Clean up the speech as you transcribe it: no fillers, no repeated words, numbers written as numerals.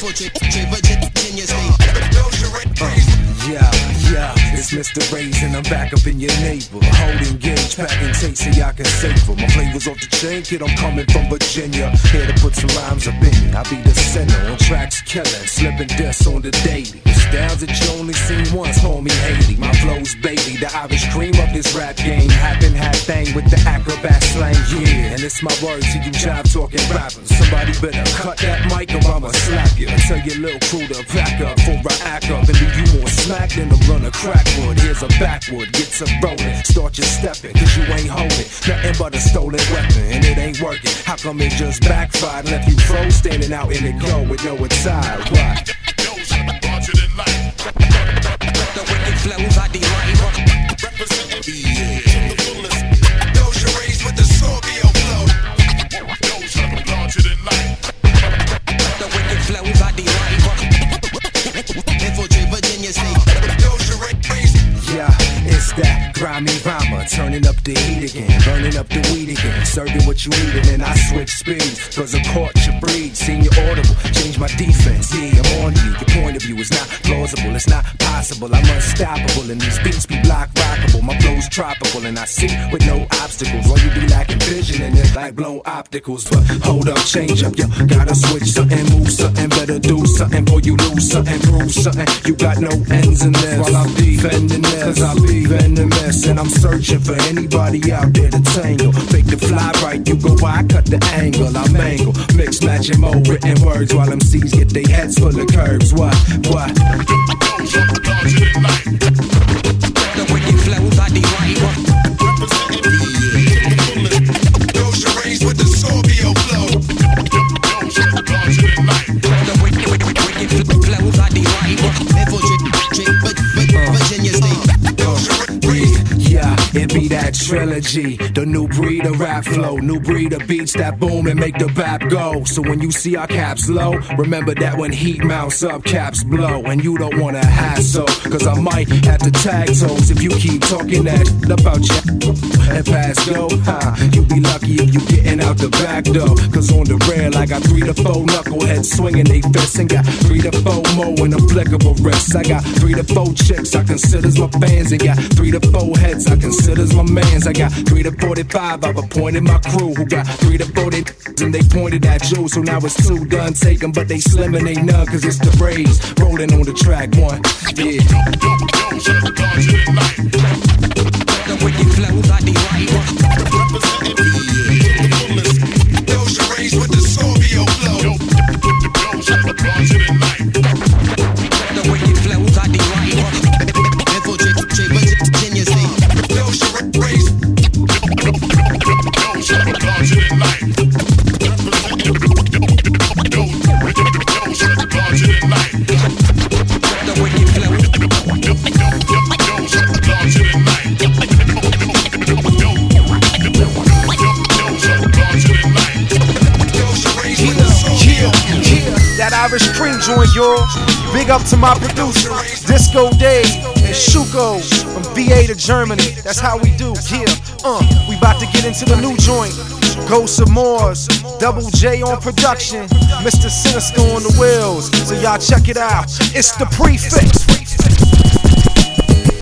It's Mr. Ray's and I'm back up in your neighbor. Holding gauge, packing tape so y'all can save them. My flavor's off the chain, kid, I'm coming from Virginia. Here to put some rhymes up in me. I'll be the center on tracks killing, slipping dust on the daily. Styles that you only seen once, homie Haiti. My flow's baby, the Irish cream of this rap game. Happen, hat thing with the acrobat slang, yeah. And it's my words to you jive talking rappers. Somebody better cut that mic or I'ma slap you. Tell your little crew to back up for I act up and leave you more smack than a run of crackwood. Here's a backwood, get to rolling. Start your stepping, cause you ain't holding nothing but a stolen weapon, and it ain't working. How come it just backfired? Left you froze standing out in the cold with no inside. Why? Larger than life. The wicked flows I delight. Representing to the fullest. Those you raised with the Scorpio flow. Those larger than life. The wicked flows I delight. Infiltrate Virginia State. Those you raised. Yeah, it's that grimy rhymer, turning up the heat again, burning up the weed again, serving what you eating, and I switch speeds, cause I caught your breed, seen you audible, change my defense, yeah, I'm on you, your point of view is not plausible, it's not possible, I'm unstoppable, and these beats be block rockable, my flow's tropical, and I see with no obstacles, while you be lacking vision, and it's like blown opticals, but hold up, change up, yo, gotta switch something, move something, better do something, before you lose something, prove something, you got no ends in this, while I'm defending this, cause I be venomous, and I'm searching for anybody out there to tangle. Fake the fly right, you go by, I cut the angle, I mangle, mix, match, and more written words while MCs get their heads full of curves. What? The wicked flows I delight. Those you raised with the Scorpio flow. The wicked flows I delight. Infiltrate Virginia State. Those you raised. Yeah, it be that trilogy, the new breed of rap flow, new breed of beats that boom and make the bap go. So when you see our caps low, remember that when heat mounts up, caps blow, and you don't wanna hassle, cause I might have to tag toes if you keep talking that about you and pass go. You be lucky if you getting out the back door, cause on the rail I got 3 to 4 knuckleheads swinging they fists, and got 3 to 4 more in applicable wrists. I got 3 to 4 chicks I consider my fans, and got 3 to 4 heads I consider my mans. I got 3 to 45, I've appointed my crew who got 3 to 40 and they pointed at you. So now it's 2 done taken, but they slim and they none, cause it's the Rays rolling on the track one. Yeah. The wicked flows I delight. Those you raised with the Scorpio flow. The wicked flows I delight. Infiltrate Virginia State. Those you raised. Larger than life. The wicked flows. That Irish cream joint, y'all. Big up to my producer, Disco Dave and Shuko from VA to Germany. That's how we do. Yeah, we about to get into the new joint. Ghost of Moors, Double J on production, Mr. Sinister on the wheels. So y'all check it out. It's the Prefix.